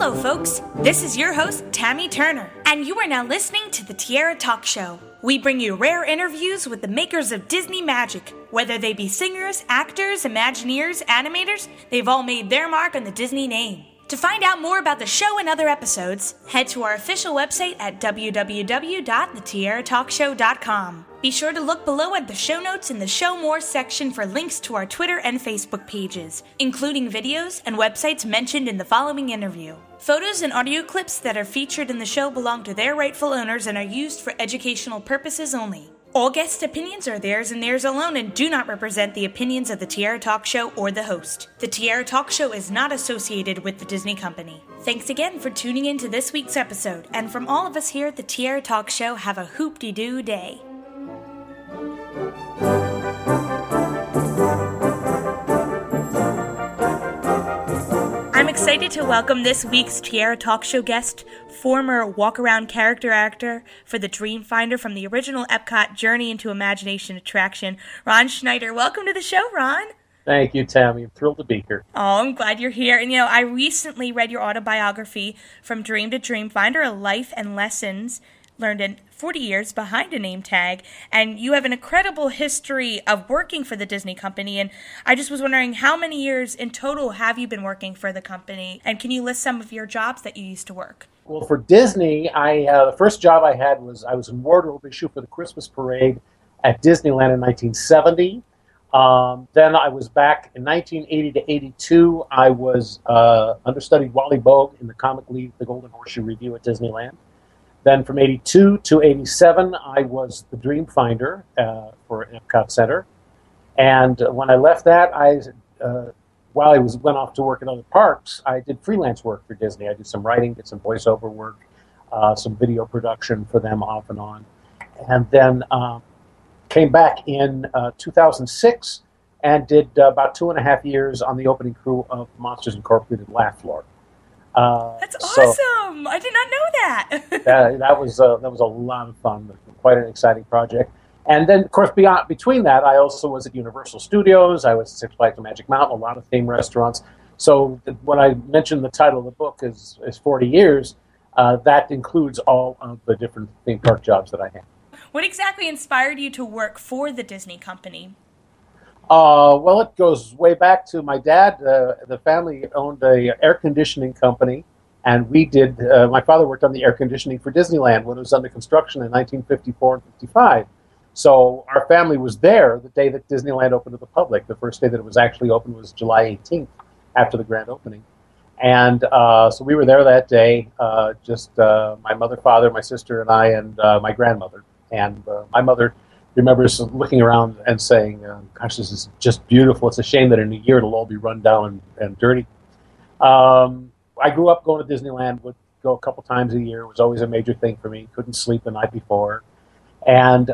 Hello, folks. This is your host, Tammy Turner, and you are now listening to the Tierra Talk Show. We bring you rare interviews with the makers of Disney magic. Whether they be singers, actors, Imagineers, animators, they've all made their mark on the Disney name. To find out more about the show and other episodes, head to our official website at www.thetierratalkshow.com. Be sure to look below at the show notes in the Show More section for links to our Twitter and Facebook pages, including videos and websites mentioned in the following interview. Photos and audio clips that are featured in the show belong to their rightful owners and are used for educational purposes only. All guest opinions are theirs and theirs alone and do not represent the opinions of the Tierra Talk Show or the host. The Tierra Talk Show is not associated with the Disney Company. Thanks again for tuning in to this week's episode, and from all of us here at the Tierra Talk Show, have a hoop-de-doo day. I'm excited to welcome this week's Tierra Talk Show guest, former walk-around character actor for the Dreamfinder from the original Epcot Journey into Imagination attraction, Ron Schneider. Welcome to the show, Ron. Thank you, Tammy. I'm thrilled to be here. Oh, I'm glad you're here. And, I recently read your autobiography, From Dream to Dreamfinder, A Life and Lessons Learned in 40 Years Behind a Name Tag, and you have an incredible history of working for the Disney Company, and I just was wondering, how many years in total have you been working for the company, and can you list some of your jobs that you used to work? Well, for Disney, the first job I had was I was in wardrobe issue for the Christmas parade at Disneyland in 1970. Then I was back in 1980 to 82. I was understudied Wally Bogue in the comic lead, The Golden Horseshoe Review at Disneyland. Then from 82 to 87, I was the Dreamfinder for Epcot Center. And when I left that, while I went off to work in other parks, I did freelance work for Disney. I did some writing, did some voiceover work, some video production for them off and on. And then came back in 2006 and did about 2.5 years on the opening crew of Monsters Incorporated Laugh Floor. That's awesome! I did not know that. that was a lot of fun. Quite an exciting project. And then, of course, between that, I also was at Universal Studios. I was at Six Flags Magic Mountain, a lot of theme restaurants. So when I mentioned the title of the book is 40 years, that includes all of the different theme park jobs that I had. What exactly inspired you to work for the Disney Company? Well, it goes way back to my dad. The family owned a air conditioning company, and we did. My father worked on the air conditioning for Disneyland when it was under construction in 1954 and 55. So our family was there the day that Disneyland opened to the public. The first day that it was actually open was July 18th, after the grand opening. And so we were there that day, my mother, father, my sister, and I, and my grandmother. And my mother remembers looking around and saying, gosh, this is just beautiful. It's a shame that in a year it'll all be run down and dirty. I grew up going to Disneyland, would go a couple times a year. It was always a major thing for me. Couldn't sleep the night before. And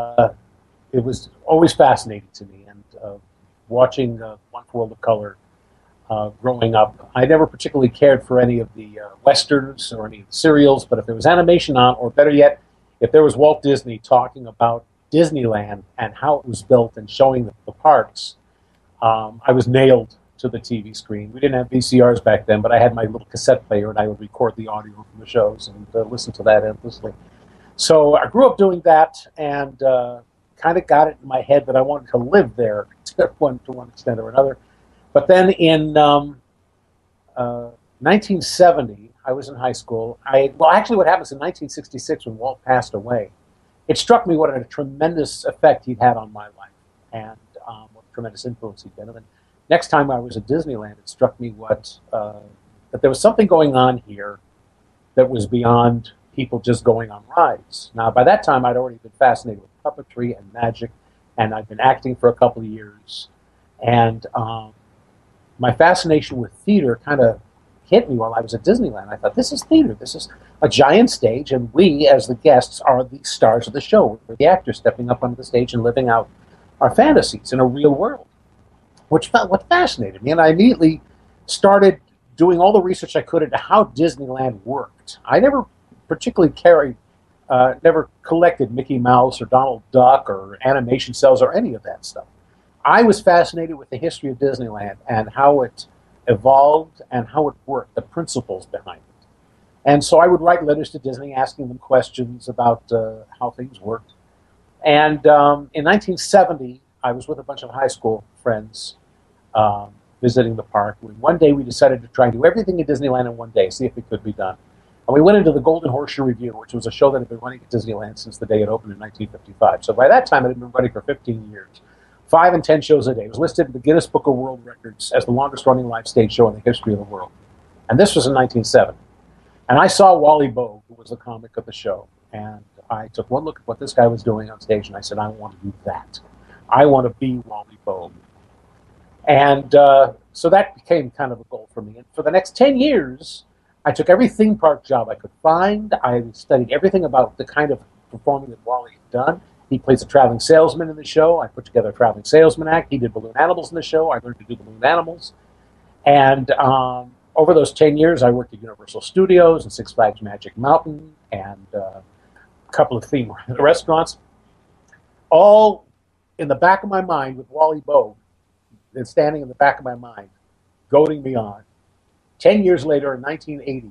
it was always fascinating to me. And watching Wonderful World of Color growing up, I never particularly cared for any of the westerns or any of the serials, but if there was animation on, or better yet, if there was Walt Disney talking about Disneyland and how it was built and showing the parks, I was nailed to the TV screen. We didn't have VCRs back then, but I had my little cassette player and I would record the audio from the shows and listen to that endlessly. So I grew up doing that and kind of got it in my head that I wanted to live there to one extent or another. But then in 1970, I was in high school. Actually what happens in 1966 when Walt passed away, it struck me what a tremendous effect he'd had on my life and what a tremendous influence he'd been. And then next time I was at Disneyland, it struck me that there was something going on here that was beyond people just going on rides. Now, by that time, I'd already been fascinated with puppetry and magic, and I'd been acting for a couple of years. And my fascination with theater kind of hit me while I was at Disneyland. I thought, this is theater. This is a giant stage, and we, as the guests, are the stars of the show. We're the actors stepping up onto the stage and living out our fantasies in a real world, what fascinated me. And I immediately started doing all the research I could into how Disneyland worked. I never particularly never collected Mickey Mouse or Donald Duck or animation cells or any of that stuff. I was fascinated with the history of Disneyland and how it evolved and how it worked, the principles behind it. And so I would write letters to Disney asking them questions about how things worked. And in 1970, I was with a bunch of high school friends visiting the park. One day we decided to try and do everything in Disneyland in one day, see if it could be done. And we went into the Golden Horseshoe Revue, which was a show that had been running at Disneyland since the day it opened in 1955. So by that time, it had been running for 15 years. 5 and 10 shows a day. It was listed in the Guinness Book of World Records as the longest-running live stage show in the history of the world. And this was in 1970. And I saw Wally Bogue, who was the comic of the show, and I took one look at what this guy was doing on stage, and I said, I want to do that. I want to be Wally Bogue. And so that became kind of a goal for me. And for the next 10 years, I took every theme park job I could find. I studied everything about the kind of performing that Wally had done. He plays a traveling salesman in the show. I put together a traveling salesman act. He did balloon animals in the show. I learned to do balloon animals. And over those 10 years, I worked at Universal Studios and Six Flags Magic Mountain and a couple of theme restaurants. All in the back of my mind with Wally Bogue, and standing in the back of my mind, goading me on. 10 years later, in 1980,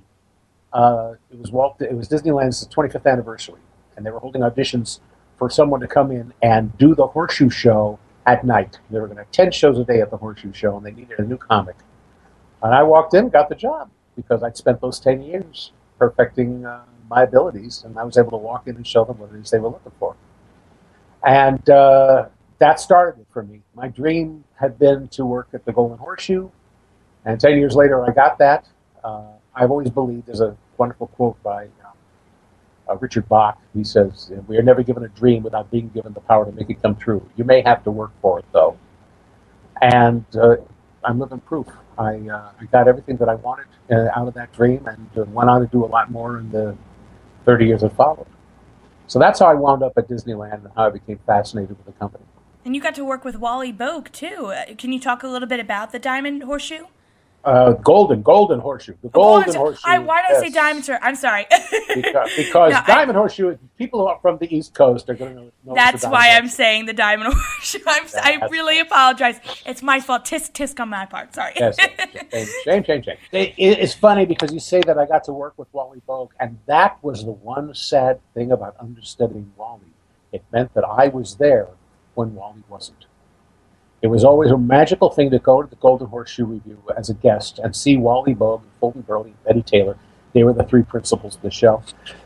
it was Disneyland's 25th anniversary, and they were holding auditions for someone to come in and do the Horseshoe Show at night. They were going to have 10 shows a day at the Horseshoe Show, and they needed a new comic. And I walked in, got the job, because I'd spent those 10 years perfecting my abilities, and I was able to walk in and show them what it is they were looking for. And that started it for me. My dream had been to work at the Golden Horseshoe, and 10 years later I got that. I've always believed, there's a wonderful quote by Richard Bach. He says, we are never given a dream without being given the power to make it come true. You may have to work for it, though. And I'm living proof. I got everything that I wanted out of that dream and went on to do a lot more in the 30 years that followed. So that's how I wound up at Disneyland and how I became fascinated with the company. And you got to work with Wally Bogue, too. Can you talk a little bit about the Diamond Horseshoe? Golden Horseshoe. The Golden Horseshoe. Why did I say Diamond, sir? I'm sorry. because no, Diamond Horseshoe, people from the East Coast are going to know. That's why I'm saying the Diamond Horseshoe. I really apologize. It's my fault. Tisk on my part. Sorry. Yes. Shame. It's funny because you say that I got to work with Wally Bogue, and that was the one sad thing about understudying Wally. It meant that I was there when Wally wasn't. It was always a magical thing to go to the Golden Horseshoe Revue as a guest and see Wally Bogue, Fulton Burley, and Betty Taylor. They were the 3 principals of the show.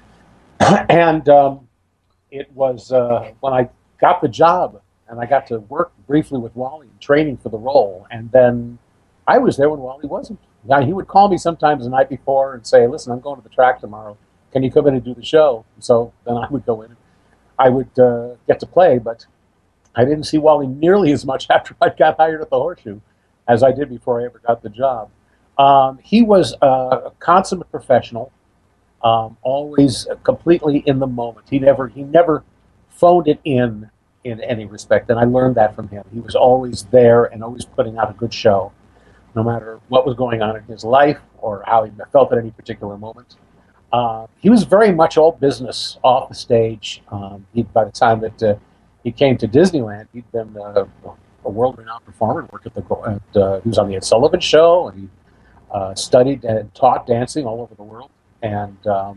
And it was when I got the job and I got to work briefly with Wally in training for the role. And then I was there when Wally wasn't. Now, he would call me sometimes the night before and say, listen, I'm going to the track tomorrow. Can you come in and do the show? So then I would go in. I would get to play, but I didn't see Wally nearly as much after I got hired at the Horseshoe as I did before I ever got the job. He was a consummate professional, always completely in the moment. He never phoned it in any respect, and I learned that from him. He was always there and always putting out a good show, no matter what was going on in his life or how he felt at any particular moment. He was very much all business off the stage. By the time that he came to Disneyland, he'd been a world-renowned performer. Worked he was on the Ed Sullivan Show, and he studied and taught dancing all over the world. And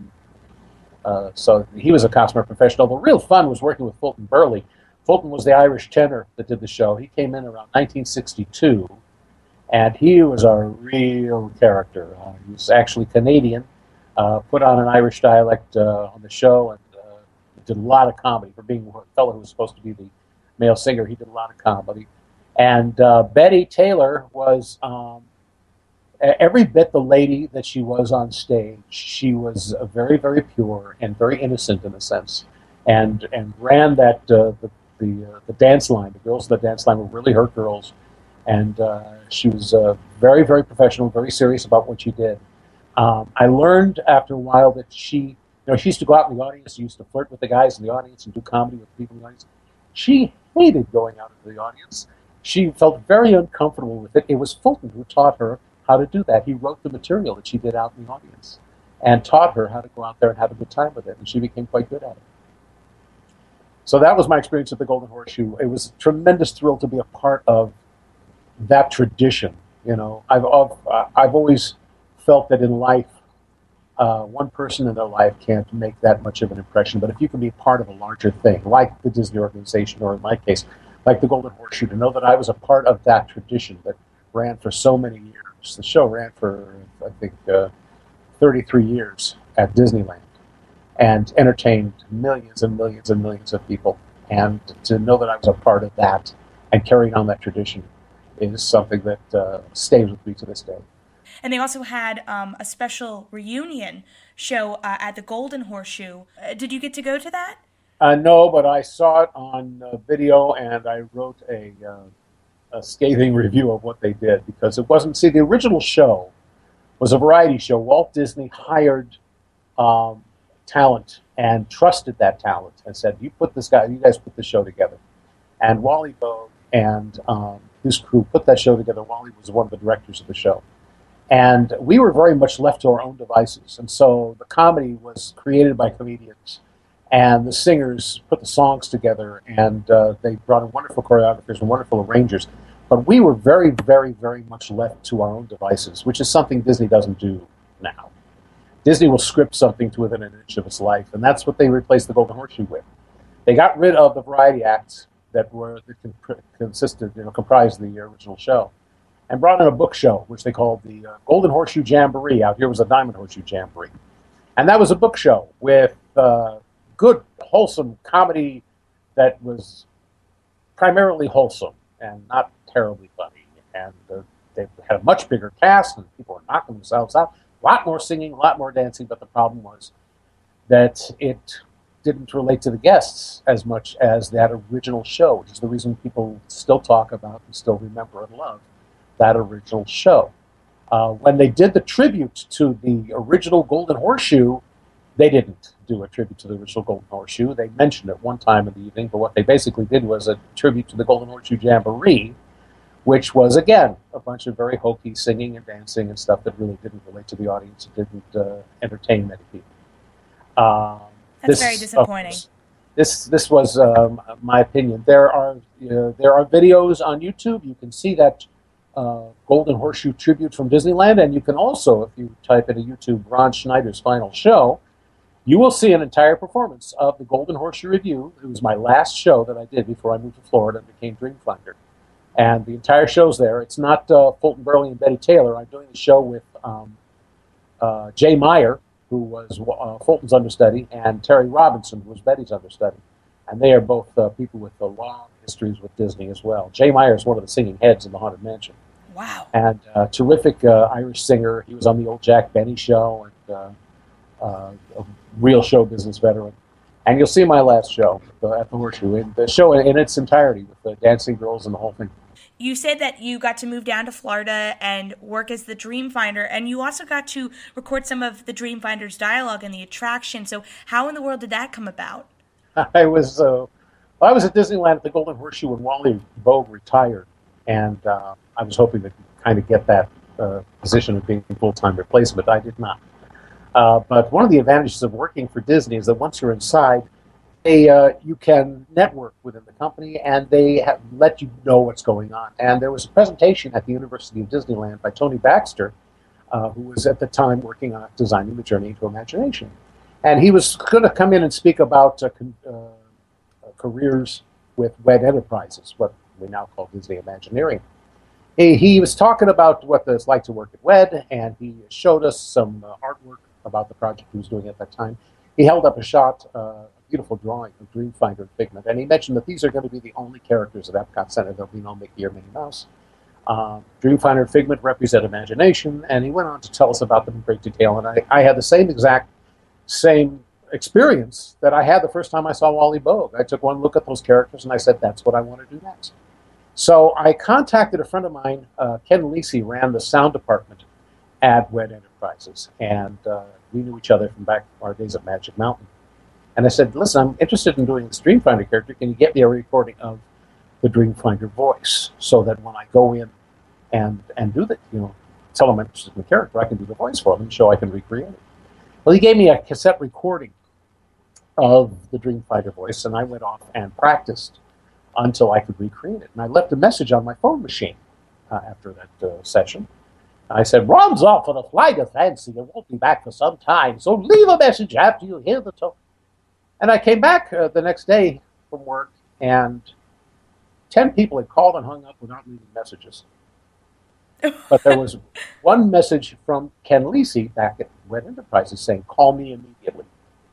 so he was a consummate professional. The real fun was working with Fulton Burley. Fulton was the Irish tenor that did the show. He came in around 1962, and he was a real character. He was actually Canadian, put on an Irish dialect on the show, and did a lot of comedy. For being a fellow who was supposed to be the male singer, he did a lot of comedy. And Betty Taylor was every bit the lady that she was on stage. She was very, very pure and very innocent in a sense, and ran that the dance line. The girls in the dance line were really her girls, and she was very, very professional, very serious about what she did. I learned after a while that she used to go out in the audience. She used to flirt with the guys in the audience and do comedy with the people in the audience. She hated going out into the audience. She felt very uncomfortable with it. It was Fulton who taught her how to do that. He wrote the material that she did out in the audience and taught her how to go out there and have a good time with it, and she became quite good at it. So that was my experience at the Golden Horseshoe. It was a tremendous thrill to be a part of that tradition You know, I've always felt that in life, one person in their life can't make that much of an impression. But if you can be part of a larger thing, like the Disney organization, or in my case, like the Golden Horseshoe, to know that I was a part of that tradition that ran for so many years. The show ran for, I think, 33 years at Disneyland and entertained millions and millions and millions of people. And to know that I was a part of that and carrying on that tradition is something that stays with me to this day. And they also had a special reunion show at the Golden Horseshoe. Did you get to go to that? No, but I saw it on video, and I wrote a scathing review of what they did, because it wasn't, see, the original show was a variety show. Walt Disney hired talent and trusted that talent and said, you guys put the show together. And Wally Bogue and his crew put that show together. Wally was one of the directors of the show. And we were very much left to our own devices. And so the comedy was created by comedians, and the singers put the songs together, and they brought in wonderful choreographers and wonderful arrangers. But we were very, very, very much left to our own devices, which is something Disney doesn't do now. Disney will script something to within an inch of its life, and that's what they replaced the Golden Horseshoe with. They got rid of the variety acts that comprised the original show, and brought in a book show, which they called the Golden Horseshoe Jamboree. Out here was a Diamond Horseshoe Jamboree. And that was a book show with good, wholesome comedy that was primarily wholesome and not terribly funny. And they had a much bigger cast, and people were knocking themselves out. A lot more singing, a lot more dancing, but the problem was that it didn't relate to the guests as much as that original show, which is the reason people still talk about and still remember and love that original show. When they did the tribute to the original Golden Horseshoe, they didn't do a tribute to the original Golden Horseshoe. They mentioned it one time in the evening, but what they basically did was a tribute to the Golden Horseshoe Jamboree, which was, again, a bunch of very hokey singing and dancing and stuff that really didn't relate to the audience. It didn't entertain many people. That's very disappointing. This was my opinion. There are videos on YouTube. You can see that Golden Horseshoe tribute from Disneyland, and you can also, if you type into YouTube Ron Schneider's final show, you will see an entire performance of the Golden Horseshoe Revue. It was my last show that I did before I moved to Florida and became Dreamfinder. And the entire show's there. It's not Fulton Burley and Betty Taylor. I'm doing the show with Jay Meyer, who was Fulton's understudy, and Terry Robinson, who was Betty's understudy. And they are both people with long histories with Disney as well. Jay Meyer is one of the singing heads in the Haunted Mansion. Wow. And terrific Irish singer. He was on the old Jack Benny show, and a real show business veteran. And you'll see my last show at the Horseshoe, in the show in its entirety, with the dancing girls and the whole thing. You said that you got to move down to Florida and work as the Dreamfinder, and you also got to record some of the Dreamfinder's dialogue in the attraction. So how in the world did that come about? I was at Disneyland at the Golden Horseshoe when Wally Bogue retired, and I was hoping to kind of get that position of being a full-time replacement. I did not. But one of the advantages of working for Disney is that once you're inside, you can network within the company, and they let you know what's going on. And there was a presentation at the University of Disneyland by Tony Baxter, who was at the time working on designing the Journey into Imagination. And he was going to come in and speak about careers with WED Enterprises, what we now call Disney Imagineering. He was talking about what it's like to work at WED, and he showed us some artwork about the project he was doing at that time. He held up a shot, a beautiful drawing of Dreamfinder and Figment, and he mentioned that these are going to be the only characters at Epcot Center. There'll be no Mickey or Minnie Mouse. Dreamfinder and Figment represent imagination, and he went on to tell us about them in great detail. And I had the same experience that I had the first time I saw Wally Bogue. I took one look at those characters, and I said, that's what I want to do next. So I contacted a friend of mine, Ken Lisi, ran the sound department at WED Enterprises, and we knew each other from back our days at Magic Mountain. And I said, listen, I'm interested in doing this Dreamfinder character. Can you get me a recording of the Dreamfinder voice so that when I go in and do the, tell them I'm interested in the character, I can do the voice for them and show I can recreate it. Well, he gave me a cassette recording of the Dreamfinder voice, and I went off and practiced until I could recreate it. And I left a message on my phone machine after that session. I said, Ron's off on a flight of fancy and won't be back for some time, so leave a message after you hear the tone. And I came back the next day from work, and 10 people had called and hung up without leaving messages. But there was one message from Ken Lisi back at Red Enterprises saying, call me immediately,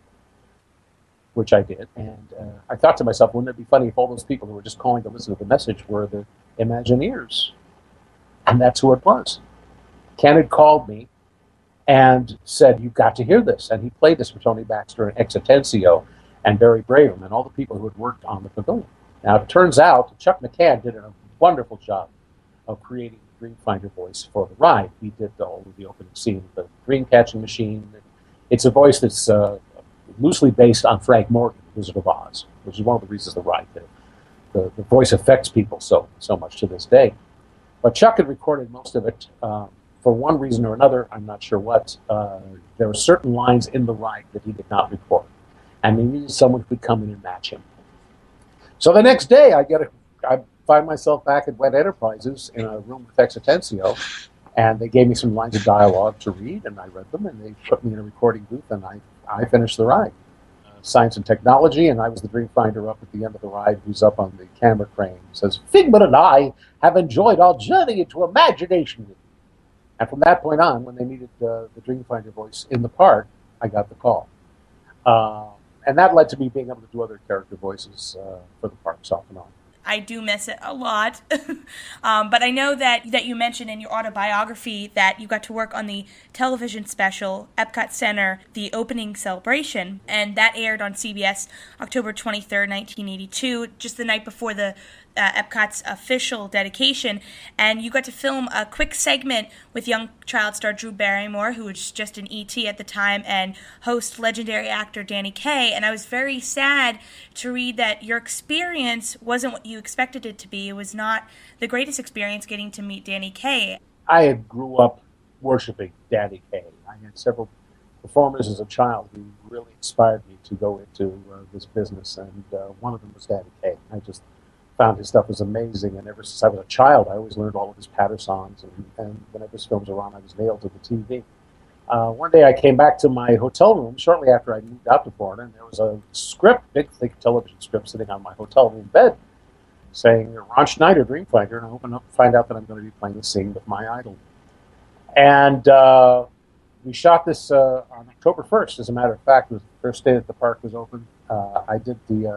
which I did. And I thought to myself, wouldn't it be funny if all those people who were just calling to listen to the message were the Imagineers? And that's who it was. Ken had called me and said, you've got to hear this. And he played this for Tony Baxter and Ex Atencio and Barry Bravum and all the people who had worked on the pavilion. Now, it turns out Chuck McCann did a wonderful job of creating the Dreamfinder voice for the ride. He did all of the opening scene with the dream catching machine. It's a voice that's loosely based on Frank Morgan, Wizard of Oz, which is one of the reasons the ride did. The voice affects people so much to this day. But Chuck had recorded most of it. For one reason or another, I'm not sure what, there were certain lines in the ride that he did not record. And he needed someone who could come in and match him. So the next day, I find myself back at Wet Enterprises in a room with Ex Atencio, and they gave me some lines of dialogue to read, and I read them, and they put me in a recording booth, and I finished the ride. Science and Technology, and I was the Dreamfinder up at the end of the ride, who's up on the camera crane. Says, Figment and I have enjoyed our journey into imagination with you. And from that point on, when they needed the Dreamfinder voice in the park, I got the call. And that led to me being able to do other character voices for the parks off and on. I do miss it a lot. But I know that you mentioned in your autobiography that you got to work on the television special, Epcot Center, the opening celebration, and that aired on CBS October 23rd, 1982, just the night before the Epcot's official dedication, and you got to film a quick segment with young child star Drew Barrymore, who was just an E.T. at the time, and host legendary actor Danny Kaye, and I was very sad to read that your experience wasn't what you expected it to be. It was not the greatest experience getting to meet Danny Kaye. I had grew up worshiping Danny Kaye. I had several performers as a child who really inspired me to go into this business, and one of them was Danny Kaye. I just found his stuff was amazing, and ever since I was a child, I always learned all of his patter songs, and whenever his films were on, I was nailed to the TV. One day I came back to my hotel room shortly after I moved out to Florida, and there was a script, big, thick television script sitting on my hotel room bed saying, Ron Schneider, Dreamfinder, and I open up and find out that I'm going to be playing the scene with my idol. And we shot this on October 1st, as a matter of fact. It was the first day that the park was open. I did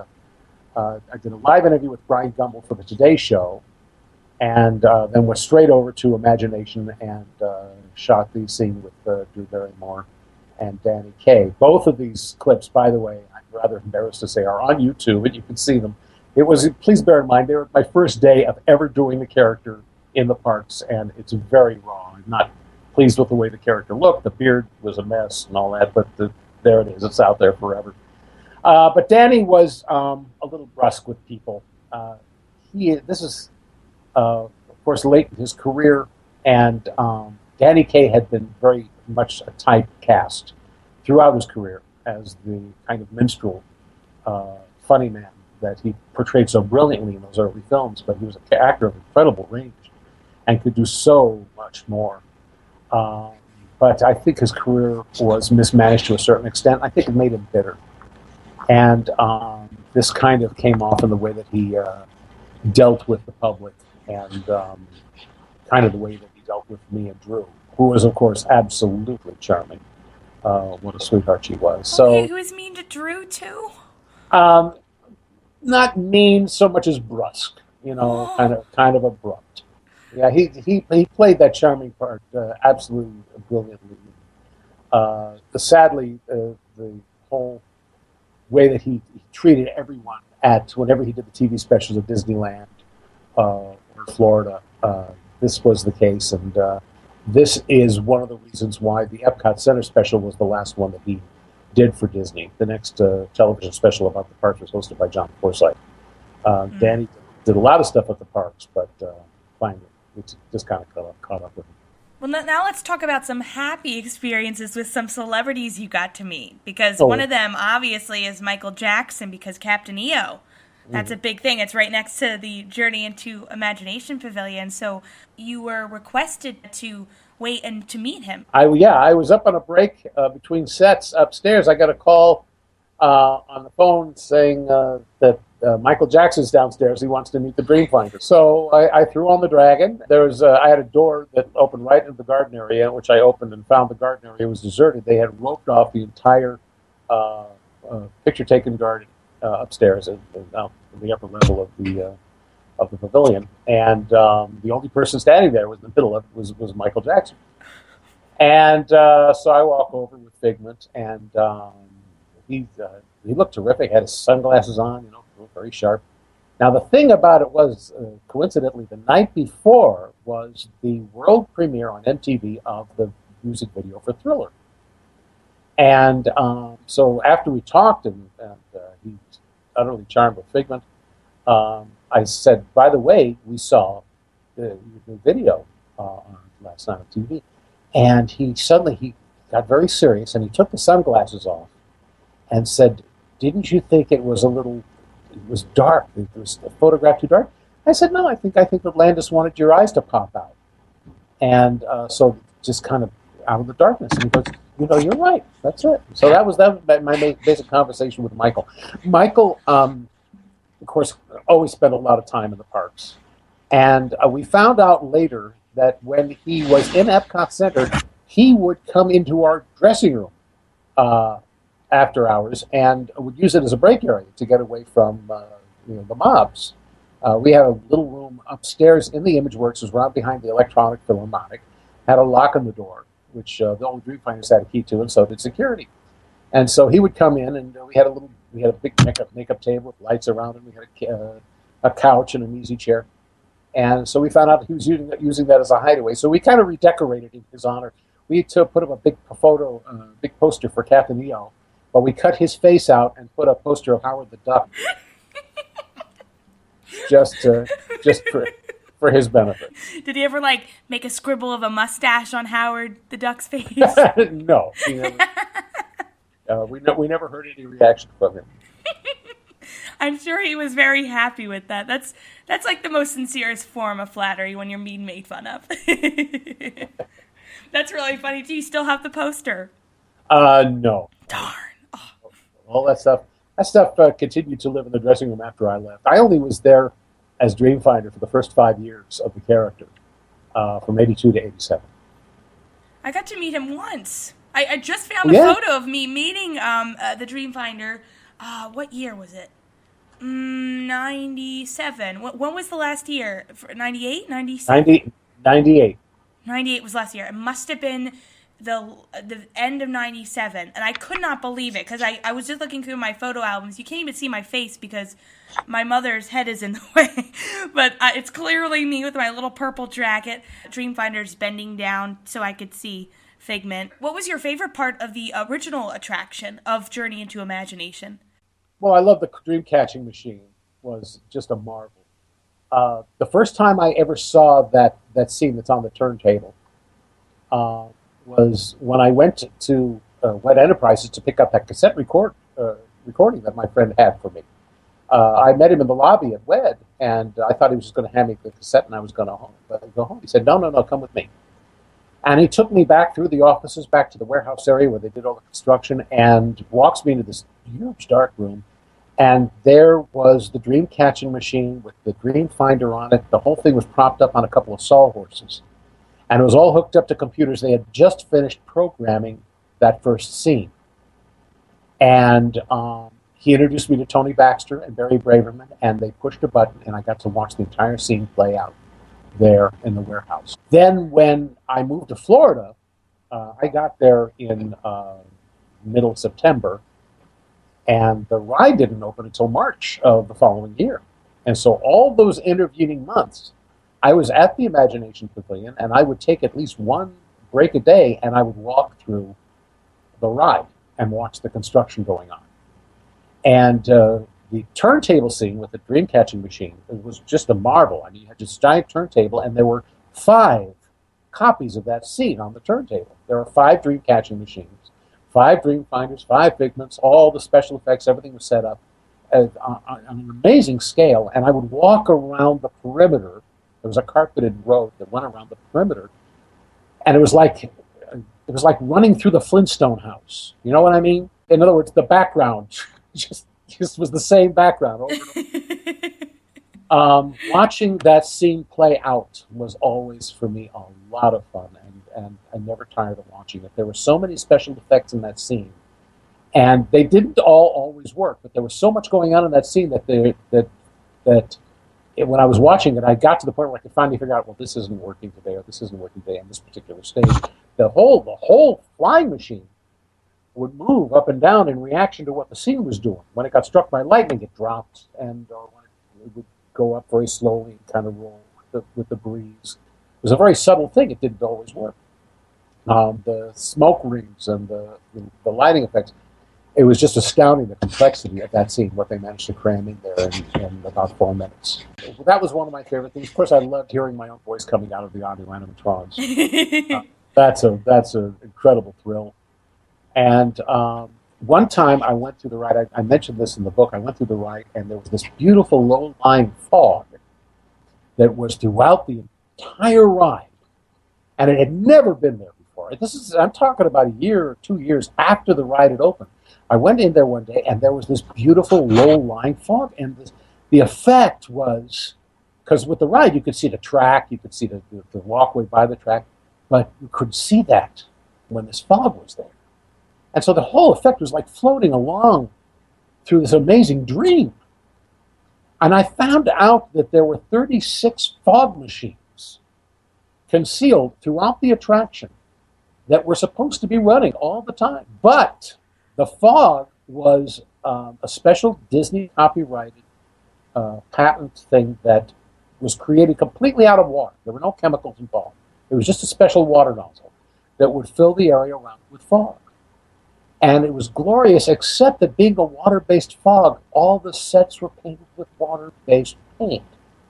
a live interview with Brian Gumbel for the Today Show, and then went straight over to Imagination and shot the scene with Drew Barrymore and Danny Kaye. Both of these clips, by the way, I'm rather embarrassed to say, are on YouTube, and you can see them. Please bear in mind, they were my first day of ever doing the character in the parks, and it's very raw. I'm not pleased with the way the character looked. The beard was a mess and all that, but there it is. It's out there forever. But Danny was a little brusque with people. This is, of course, late in his career, and Danny Kaye had been very much a typecast throughout his career as the kind of minstrel, funny man that he portrayed so brilliantly in those early films, but he was an actor of incredible range and could do so much more. But I think his career was mismanaged to a certain extent. I think it made him bitter. And this kind of came off in the way that he dealt with the public and kind of the way that he dealt with me and Drew, who was, of course, absolutely charming. What a sweetheart she was. So, who was mean to Drew, too? Not mean so much as brusque, kind of abrupt. Yeah, he played that charming part absolutely brilliantly. Sadly, the whole way that he treated everyone whenever he did the TV specials at Disneyland or Florida, this was the case, and this is one of the reasons why the Epcot Center special was the last one that he did for Disney. The next television special about the parks was hosted by John Forsythe. Danny did a lot of stuff at the parks, but finally, it just kind of caught up with him. Well, now let's talk about some happy experiences with some celebrities you got to meet, because one of them, obviously, is Michael Jackson, because Captain EO That's a big thing. It's right next to the Journey into Imagination Pavilion. So you were requested to wait and to meet him. I was up on a break between sets upstairs. I got a call on the phone saying that Michael Jackson's downstairs. He wants to meet the Dreamfinder. So I threw on the Dragon. I had a door that opened right into the garden area, which I opened and found the garden area was deserted. They had roped off the entire picture-taking garden upstairs in the upper level of the pavilion, and the only person standing there was in the middle of it was Michael Jackson. And so I walk over with Figment, and he looked terrific. Had his sunglasses on, very sharp. Now the thing about it was, coincidentally, the night before was the world premiere on MTV of the music video for Thriller. And so after we talked, and he's utterly charmed with Figment, I said, by the way, we saw the video last night on TV. And he got very serious, and he took the sunglasses off and said, didn't you think it was dark? It was the photograph too dark? I said, no, I think that Landis wanted your eyes to pop out. And so just kind of out of the darkness. And he goes, you're right. That's it. So that was my basic conversation with Michael. Michael, of course, always spent a lot of time in the parks. And we found out later that when he was in Epcot Center, he would come into our dressing room after hours and would use it as a break area to get away from the mobs. We had a little room upstairs in the ImageWorks, was right behind the Electronic Philharmonic, had a lock on the door, which the old Dreamfinders had a key to, and so did security. And so he would come in, and we had a big makeup table with lights around it. We had a couch and an easy chair. And so we found out he was using that as a hideaway. So we kind of redecorated in his honor. We had to put up a big poster for Captain EO, but we cut his face out and put a poster of Howard the Duck, just for his benefit. Did he ever make a scribble of a mustache on Howard the Duck's face? No, we never heard any reaction from him. I'm sure he was very happy with that. That's like the most sincerest form of flattery when you're being made fun of. That's really funny. Do you still have the poster? No. Darn. Oh. All that stuff continued to live in the dressing room after I left. I only was there as Dreamfinder for the first 5 years of the character, from 82 to 87. I got to meet him once. I just found a photo of me meeting the Dreamfinder. What year was it? 97. When was the last year? 98? 97? 98. 98 was last year. It must have been the end of 97. And I could not believe it because I was just looking through my photo albums. You can't even see my face because my mother's head is in the way. But it's clearly me with my little purple jacket. Dreamfinder's bending down so I could see Figment. What was your favorite part of the original attraction of Journey into Imagination? Well, I love the dream catching machine. Was just a marvel. The first time I ever saw that scene that's on the turntable was when I went to WED Enterprises to pick up that cassette recording that my friend had for me. I met him in the lobby at WED, and I thought he was just going to hand me the cassette and I was going to go home. He said, no, come with me. And he took me back through the offices, back to the warehouse area where they did all the construction, and walks me into this huge dark room. And there was the dream catching machine with the Dreamfinder on it. The whole thing was propped up on a couple of sawhorses. And it was all hooked up to computers. They had just finished programming that first scene. And he introduced me to Tony Baxter and Barry Braverman, and they pushed a button, and I got to watch the entire scene play out there in the warehouse. Then when I moved to Florida, I got there in middle of September, and the ride didn't open until March of the following year. And so all those intervening months, I was at the Imagination Pavilion, and I would take at least one break a day, and I would walk through the ride and watch the construction going on. And the turntable scene with the dream catching machine, it was just a marvel. I mean, you had this giant turntable, and there were 5 copies of that scene on the turntable. There are 5 dream catching machines, 5 Dreamfinders, 5 Figments, all the special effects, everything was set up. on an amazing scale, and I would walk around the perimeter. There was a carpeted road that went around the perimeter, and it was like running through the Flintstone house. You know what I mean? In other words, the background just was the same background over and over. Watching that scene play out was always, for me, a lot of fun, and I never tired of watching it. There were so many special effects in that scene, and they didn't all always work, but there was so much going on in that scene when I was watching it, I got to the point where I could finally figure out, well, this isn't working today, or this isn't working today on this particular stage. The whole flying machine would move up and down in reaction to what the scene was doing. When it got struck by lightning, it dropped, and it would go up very slowly and kind of roll with the breeze. It was a very subtle thing. It didn't always work. The smoke rings and the lighting effects, it was just astounding, the complexity of that scene, what they managed to cram in there in about 4 minutes. That was one of my favorite things. Of course, I loved hearing my own voice coming out of the audio animatrons. That's an incredible thrill. And one time I went through the ride, I mentioned this in the book, I went through the ride, and there was this beautiful low-lying fog that was throughout the entire ride. And it had never been there before. I'm talking about a year or 2 years after the ride had opened. I went in there one day, and there was this beautiful low-lying fog. And the effect was, because with the ride, you could see the track, you could see the walkway by the track, but you couldn't see that when this fog was there. And so the whole effect was like floating along through this amazing dream. And I found out that there were 36 fog machines concealed throughout the attraction that were supposed to be running all the time. But the fog was a special Disney copyrighted patent thing that was created completely out of water. There were no chemicals involved. It was just a special water nozzle that would fill the area around with fog. And it was glorious, except that being a water-based fog, all the sets were painted with water-based paint.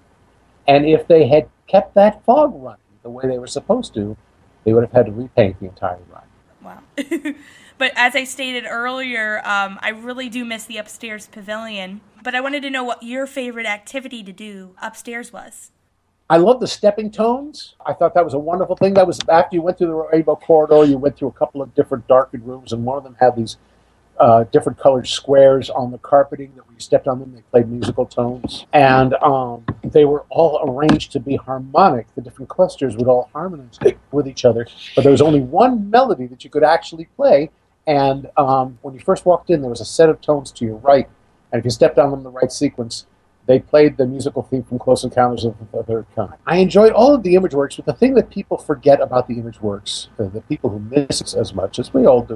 And if they had kept that fog running the way they were supposed to, they would have had to repaint the entire ride. Wow. But as I stated earlier, I really do miss the upstairs pavilion. But I wanted to know what your favorite activity to do upstairs was. I love the stepping tones. I thought that was a wonderful thing. That was after you went through the rainbow corridor, you went through a couple of different darkened rooms, and one of them had these different colored squares on the carpeting that when you stepped on them, they played musical tones. And they were all arranged to be harmonic. The different clusters would all harmonize with each other, but there was only one melody that you could actually play. And when you first walked in, there was a set of tones to your right, and if you stepped on them in the right sequence, they played the musical theme from Close Encounters of the Third Kind. I enjoyed all of the ImageWorks, but the thing that people forget about the ImageWorks, the people who miss it as much as we all do,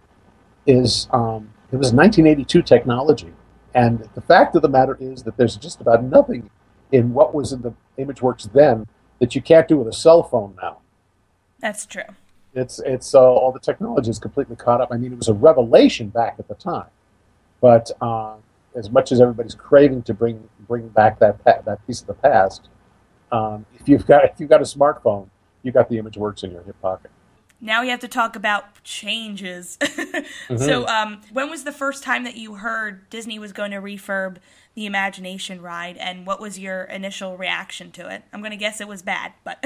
is it was 1982 technology. And the fact of the matter is that there's just about nothing in what was in the ImageWorks then that you can't do with a cell phone now. That's true. It's all the technology is completely caught up. I mean, it was a revelation back at the time, but as much as everybody's craving to bring back that piece of the past, if you've got a smartphone, you've got the ImageWorks in your hip pocket. Now we have to talk about changes. Mm-hmm. So when was the first time that you heard Disney was going to refurb the Imagination ride, and what was your initial reaction to it? I'm going to guess it was bad, but...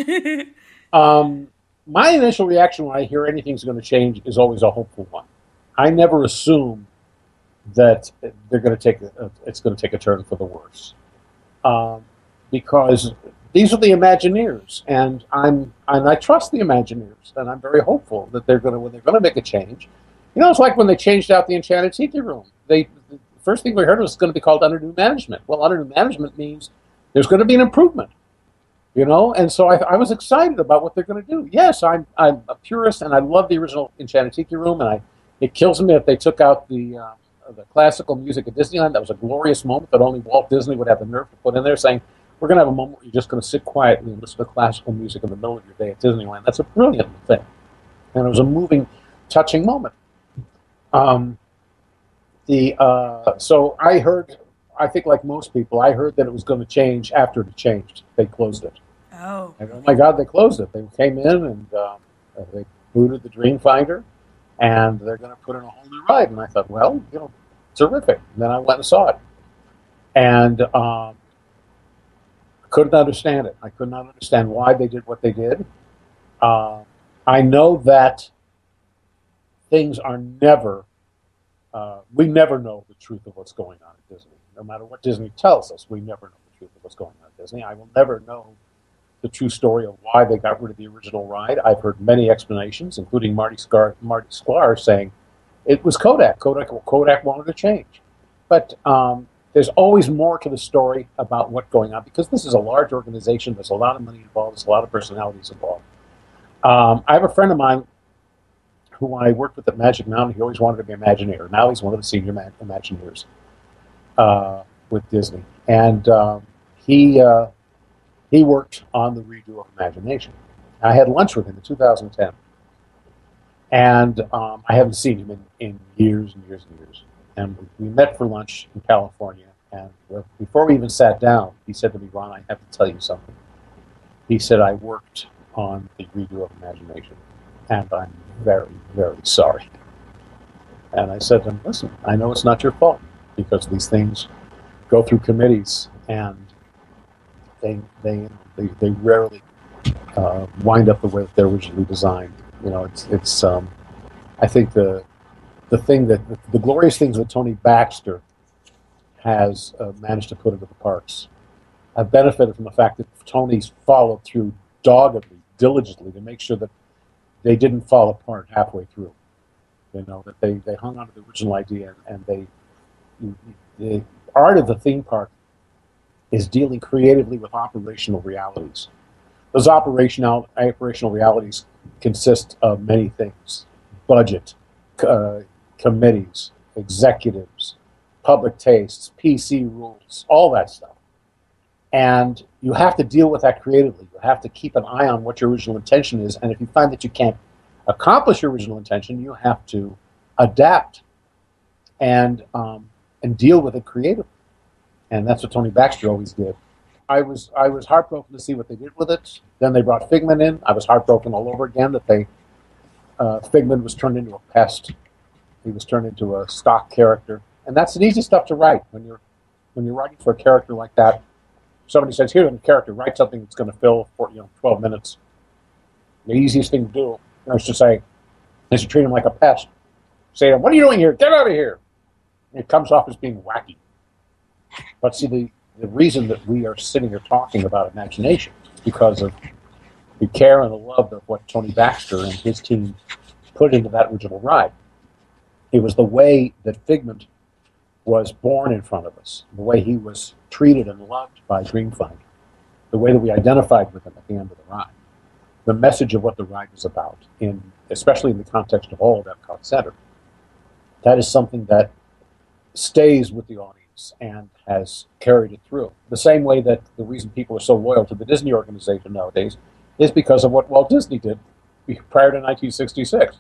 My initial reaction when I hear anything's going to change is always a hopeful one. I never assume that it's going to take a turn for the worse, because these are the Imagineers, and I trust the Imagineers, and I'm very hopeful that when they're going to make a change. You know, it's like when they changed out the Enchanted Tiki Room. The first thing we heard was it's going to be called Under New Management. Well, Under New Management means there's going to be an improvement. You know, and so I was excited about what they're going to do. Yes, I'm a purist, and I love the original Enchanted Tiki Room, and it kills me that they took out the classical music at Disneyland. That was a glorious moment that only Walt Disney would have the nerve to put in there, saying, we're going to have a moment where you're just going to sit quietly and listen to classical music in the middle of your day at Disneyland. That's a brilliant thing. And it was a moving, touching moment. So I heard, I think like most people, I heard that it was going to change after it changed. They closed it. Oh. And, oh my God, they closed it. They came in and they booted the Dreamfinder, and they're going to put in a whole new ride. And I thought, well, you know, terrific. And then I went and saw it. And couldn't understand it. I could not understand why they did what they did. I know that things are never, we never know the truth of what's going on at Disney. No matter what Disney tells us, we never know the truth of what's going on at Disney. I will never know the true story of why they got rid of the original ride. I've heard many explanations, including Marty Sklar saying it was Kodak. Kodak wanted to change. But there's always more to the story about what's going on, because this is a large organization. There's a lot of money involved. There's a lot of personalities involved. I have a friend of mine who I worked with at Magic Mountain. He always wanted to be an Imagineer. Now he's one of the senior Imagineers with Disney. And he worked on the redo of Imagination. I had lunch with him in 2010. And I haven't seen him in years and years and years. And we met for lunch in California. And before we even sat down, he said to me, "Ron, I have to tell you something." He said, "I worked on the redo of Imagination, and I'm very, very sorry." And I said to him, "Listen, I know it's not your fault, because these things go through committees, and they rarely wind up the way that they're originally designed. You know, it's I think the glorious things that Tony Baxter has managed to put into the parks have benefited from the fact that Tony's followed through doggedly, diligently, to make sure that they didn't fall apart halfway through. You know, that they hung on to the original idea, and the art of the theme park is dealing creatively with operational realities. Those operational realities consist of many things: budget, committees, executives, public tastes, PC rules, all that stuff. And you have to deal with that creatively. You have to keep an eye on what your original intention is, and if you find that you can't accomplish your original intention, you have to adapt and deal with it creatively. And that's what Tony Baxter always did. I was heartbroken to see what they did with it. Then they brought Figment in. I was heartbroken all over again that Figment was turned into a pest. He was turned into a stock character, and that's an easy stuff to write when you're writing for a character like that. Somebody says, "Here's a character, write something that's going to fill 12 minutes." The easiest thing to do is to treat him like a pest. Say to him, "What are you doing here? Get out of here!" And it comes off as being wacky. But see, the reason that we are sitting here talking about Imagination is because of the care and the love of what Tony Baxter and his team put into that original ride. It was the way that Figment was born in front of us, the way he was treated and loved by Dreamfinder, the way that we identified with him at the end of the ride, the message of what the ride was about, especially in the context of all of Epcot Center. That is something that stays with the audience and has carried it through. The same way that the reason people are so loyal to the Disney organization nowadays is because of what Walt Disney did prior to 1966.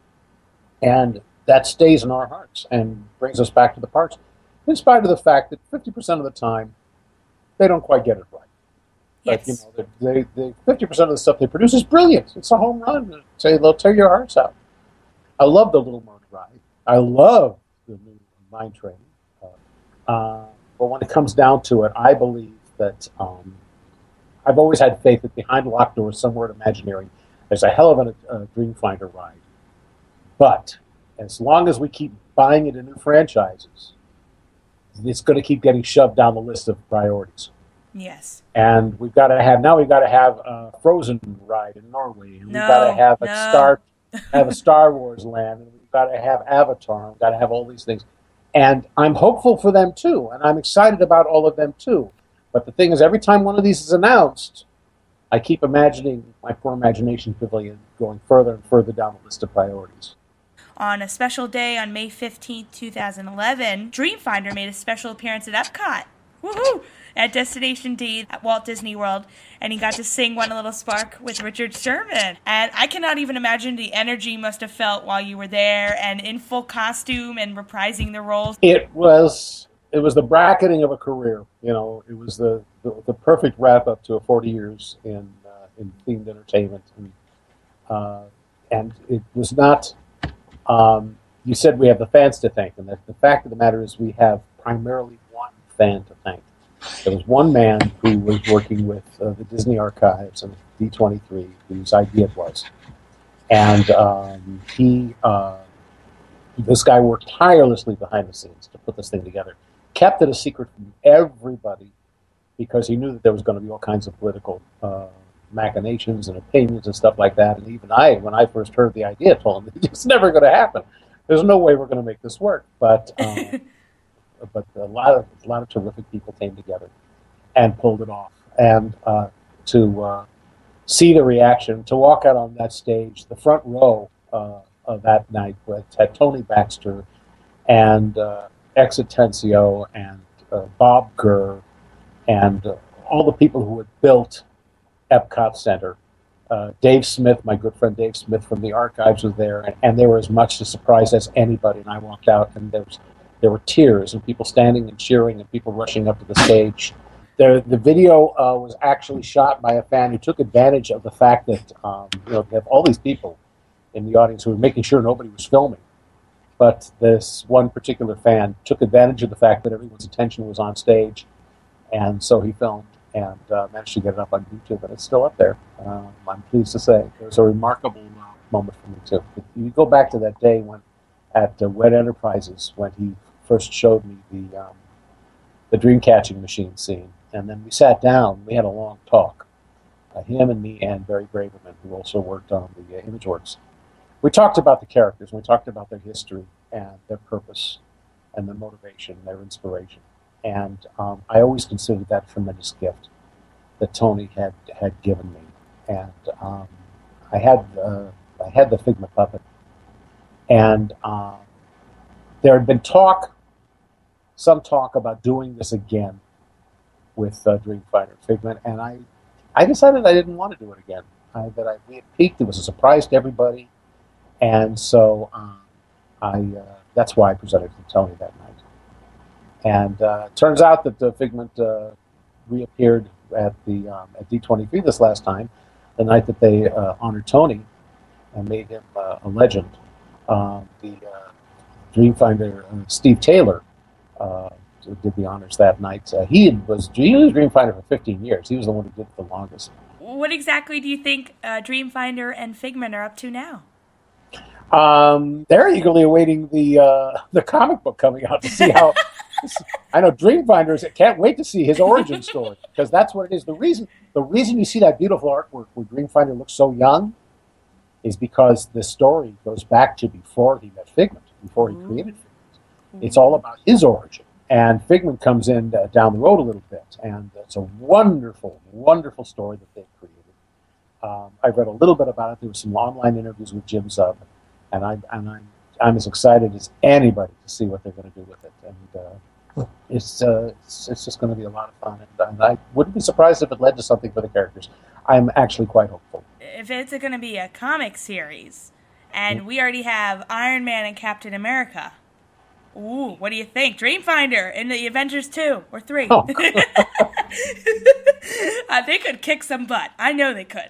And that stays in our hearts and brings us back to the parks, in spite of the fact that 50% of the time, they don't quite get it right. Yes. But, they 50% of the stuff they produce is brilliant. It's a home run. They'll tear your hearts out. I love the Little Mermaid ride. I love the new Mine Train. But when it comes down to it, I believe that I've always had faith that behind locked doors somewhere at Imagineering, there's a hell of a Dreamfinder ride. But as long as we keep buying it in new franchises, it's going to keep getting shoved down the list of priorities. Yes. And we've got to have a Frozen ride in Norway, and we've got to have a Star Wars land, and we've got to have Avatar, and we've got to have all these things. And I'm hopeful for them too, and I'm excited about all of them too. But the thing is, every time one of these is announced, I keep imagining my poor Imagination Pavilion going further and further down the list of priorities. On a special day on May 15th, 2011, Dreamfinder made a special appearance at Epcot. Woohoo! At Destination D at Walt Disney World, and he got to sing One Little Spark with Richard Sherman. And I cannot even imagine the energy you must have felt while you were there and in full costume and reprising the roles. It was the bracketing of a career. You know, it was the perfect wrap up to 40 years in themed entertainment, and it was not. You said we have the fans to thank, and the fact of the matter is we have primarily one fan to thank. There was one man who was working with the Disney Archives and D23, whose idea it was. And this guy worked tirelessly behind the scenes to put this thing together, kept it a secret from everybody because he knew that there was going to be all kinds of political machinations and opinions and stuff like that. And even when I first heard the idea, told him it's never going to happen. There's no way we're going to make this work. But a lot of terrific people came together and pulled it off. And to see the reaction, to walk out on that stage, the front row of that night had Tony Baxter and Exitencio and Bob Gurr and all the people who had built Epcot Center. Dave Smith, my good friend Dave Smith from the Archives, was there, and they were as much as surprised as anybody. And I walked out, and there were tears and people standing and cheering and people rushing up to the stage. The video was actually shot by a fan who took advantage of the fact that they have all these people in the audience who were making sure nobody was filming. But this one particular fan took advantage of the fact that everyone's attention was on stage, and so he filmed and managed to get it up on YouTube, and it's still up there. I'm pleased to say it was a remarkable moment for me too. You go back to that day when at Wed Enterprises when he first showed me the dream catching machine scene, and then we sat down. We had a long talk, him and me and Barry Braverman, who also worked on the ImageWorks. We talked about the characters. We talked about their history and their purpose and their motivation, their inspiration. And I always considered that a tremendous gift that Tony had given me. And I had the Figment puppet, and there had been some talk about doing this again with Dreamfinder Figment, and I decided I didn't want to do it again. We had peaked. It was a surprise to everybody, and so that's why I presented it to Tony that night. And it turns out that the Figment reappeared at D23 this last time, the night that they honored Tony and made him a legend. The Dreamfinder, Steve Taylor, did the honors that night. He was Dreamfinder for 15 years. He was the one who did it the longest. What exactly do you think Dreamfinder and Figment are up to now? They're eagerly awaiting the comic book coming out to see how. I know Dreamfinders can't wait to see his origin story, because that's what it is. The reason you see that beautiful artwork where Dreamfinder looks so young is because the story goes back to before he met Figment, before he created Figment. It's all about his origin. And Figment comes in down the road a little bit, and it's a wonderful, wonderful story that they've created. I've read a little bit about it. There were some online interviews with Jim Zub, and I'm as excited as anybody to see what they're going to do with it. And it's just going to be a lot of fun. And I wouldn't be surprised if it led to something for the characters. I'm actually quite hopeful. If it's going to be a comic series, and we already have Iron Man and Captain America. Ooh, what do you think? Dreamfinder in the Avengers 2 or 3. Oh, they could kick some butt. I know they could.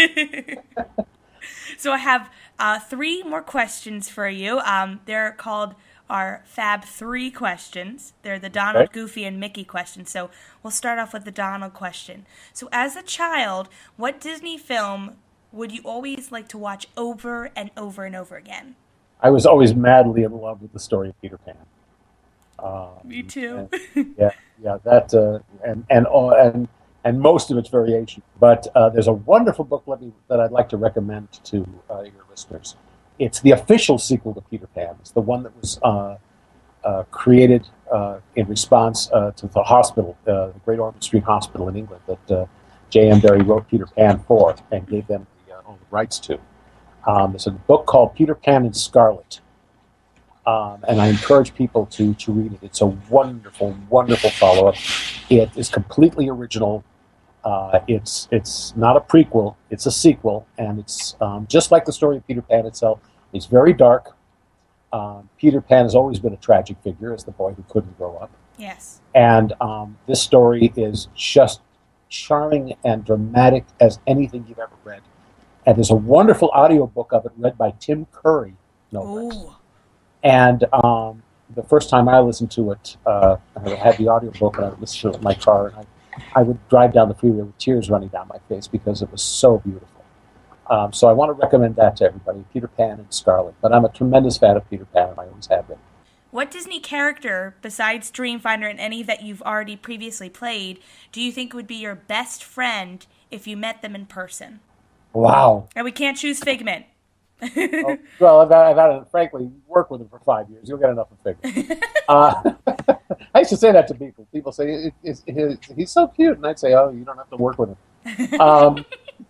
So I have 3 more questions for you. They're called our Fab 3 questions. They're the Donald, Goofy, and Mickey questions. So we'll start off with the Donald question. So as a child, what Disney film would you always like to watch over and over and over again? I was always madly in love with the story of Peter Pan. Me too. That and most of its variation. But there's a wonderful book that I'd like to recommend to your listeners. It's the official sequel to Peter Pan. It's the one that was created in response to the hospital, the Great Ormond Street Hospital in England, that J.M. Barrie wrote Peter Pan for and gave them all the rights to. There's a book called Peter Pan in Scarlet, and I encourage people to read it. It's a wonderful, wonderful follow-up. It is completely original. It's not a prequel, it's a sequel, and it's just like the story of Peter Pan itself. It's very dark. Peter Pan has always been a tragic figure as the boy who couldn't grow up. Yes. And this story is just charming and dramatic as anything you've ever read. And there's a wonderful audiobook of it read by Tim Curry, no less. And the first time I listened to it, I had the audiobook and I listened to it in my car, and I would drive down the freeway with tears running down my face because it was so beautiful. So I want to recommend that to everybody, Peter Pan and Scarlet. But I'm a tremendous fan of Peter Pan, and I always have been. What Disney character, besides Dreamfinder and any that you've already previously played, do you think would be your best friend if you met them in person? Wow. And we can't choose Figment. Well, I've had to, frankly, work with him for 5 years. You'll get enough of Figment. I used to say that to people. People say, he's so cute. And I'd say, oh, you don't have to work with him.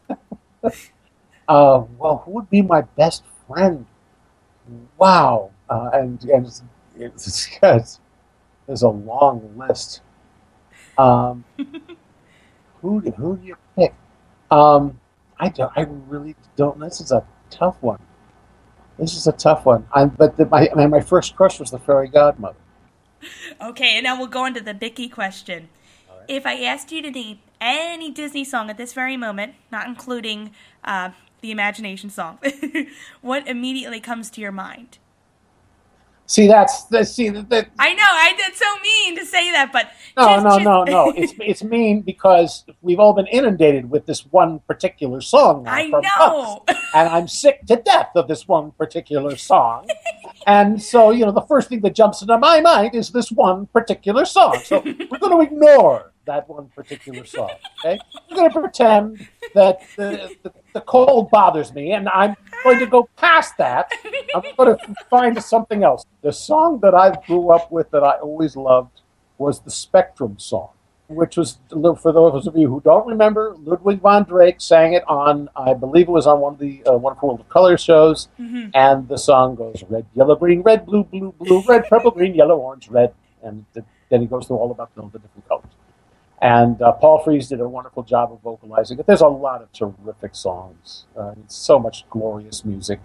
Well, who would be my best friend? Wow. And there's a long list. Who do you pick? I really don't. This is a tough one. But my first crush was the fairy godmother. Okay, and now we'll go on to the Bicky question. Right. If I asked you to name any Disney song at this very moment, not including the Imagination song, what immediately comes to your mind? See, that. I know, it's so mean to say that, but no. It's mean because we've all been inundated with this one particular song now. I know, and I'm sick to death of this one particular song. And so, the first thing that jumps into my mind is this one particular song. So we're going to ignore that one particular song. Okay, we're going to pretend that the cold bothers me, and I'm going to go past that. I'm going to find something else. The song that I grew up with that I always loved was the Spectrum song, which was, for those of you who don't remember, Ludwig von Drake sang it on, I believe it was on one of the Wonderful World of Color shows, and the song goes, red, yellow, green, red, blue, blue, blue, red, purple, green, yellow, orange, red, and then he goes through all about the different colors. And Paul Frees did a wonderful job of vocalizing it. There's a lot of terrific songs. It's so much glorious music.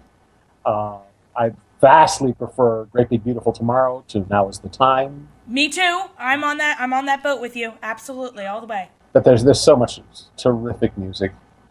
I vastly prefer Great Big Beautiful Tomorrow to Now Is the Time. Me too. I'm on that boat with you. Absolutely, all the way. But there's so much terrific music.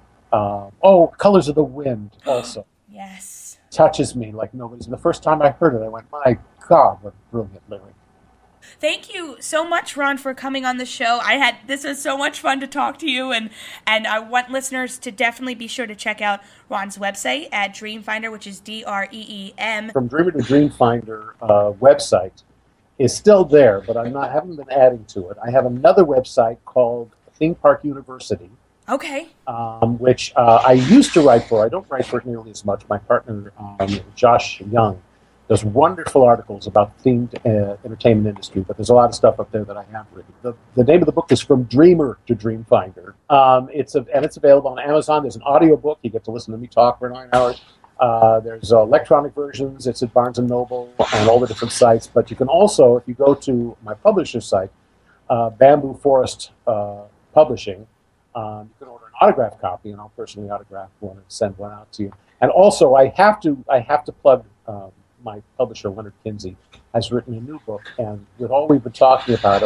Colors of the Wind also. Yes. Touches me like nobody's. The first time I heard it, I went, my God, what a brilliant lyric. Thank you so much, Ron, for coming on the show. This was so much fun to talk to you, and I want listeners to definitely be sure to check out Ron's website at Dreamfinder, which is DREEM. From Dreamer to Dreamfinder website is still there, but haven't been adding to it. I have another website called Theme Park University. Okay. Which I used to write for. I don't write for it nearly as much. My partner, Josh Young, does wonderful articles about the themed entertainment industry, but there's a lot of stuff up there that I have written. The name of the book is From Dreamer to Dreamfinder. It's available on Amazon. There's an audio book. You get to listen to me talk for 9 hours. There's electronic versions. It's at Barnes & Noble and all the different sites. But you can also, if you go to my publisher's site, Bamboo Forest Publishing, you can order an autographed copy, and I'll personally autograph one and send one out to you. And also, I have to plug my publisher, Leonard Kinsey, has written a new book, and with all we've been talking about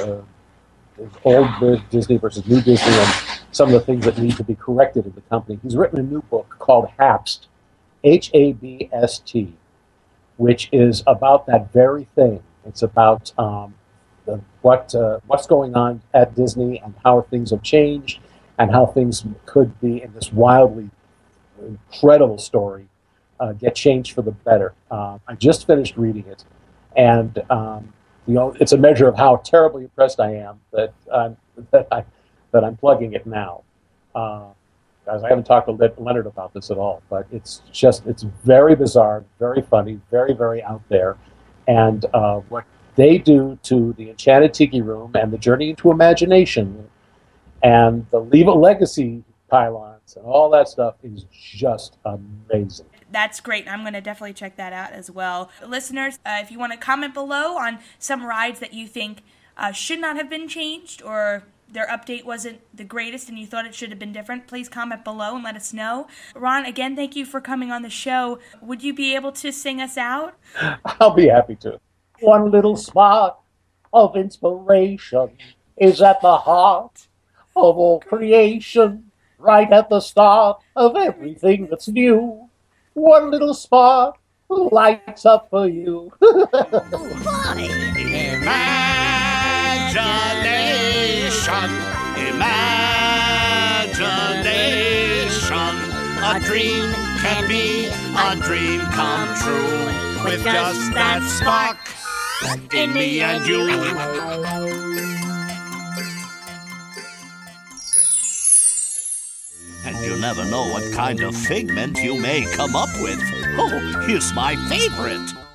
old Disney versus new Disney and some of the things that need to be corrected in the company, he's written a new book called Habst, Habst, which is about that very thing. It's about what's going on at Disney and how things have changed and how things could be in this wildly incredible story get changed for the better. I just finished reading it, and it's a measure of how terribly impressed I am that I'm plugging it now. Guys, I haven't talked to Leonard about this at all, but it's very bizarre, very funny, very, very out there, and what they do to the Enchanted Tiki Room and the Journey into Imagination and the Leave a Legacy pylons and all that stuff is just amazing. That's great. I'm going to definitely check that out as well. Listeners, if you want to comment below on some rides that you think should not have been changed or their update wasn't the greatest and you thought it should have been different, please comment below and let us know. Ron, again, thank you for coming on the show. Would you be able to sing us out? I'll be happy to. One little spark of inspiration is at the heart of all creation, right at the start of everything that's new. One little spark lights up for you. Imagination, imagination. A dream can be a dream come true with just that spark in me and you. And you never know what kind of figment you may come up with. Oh, here's my favorite.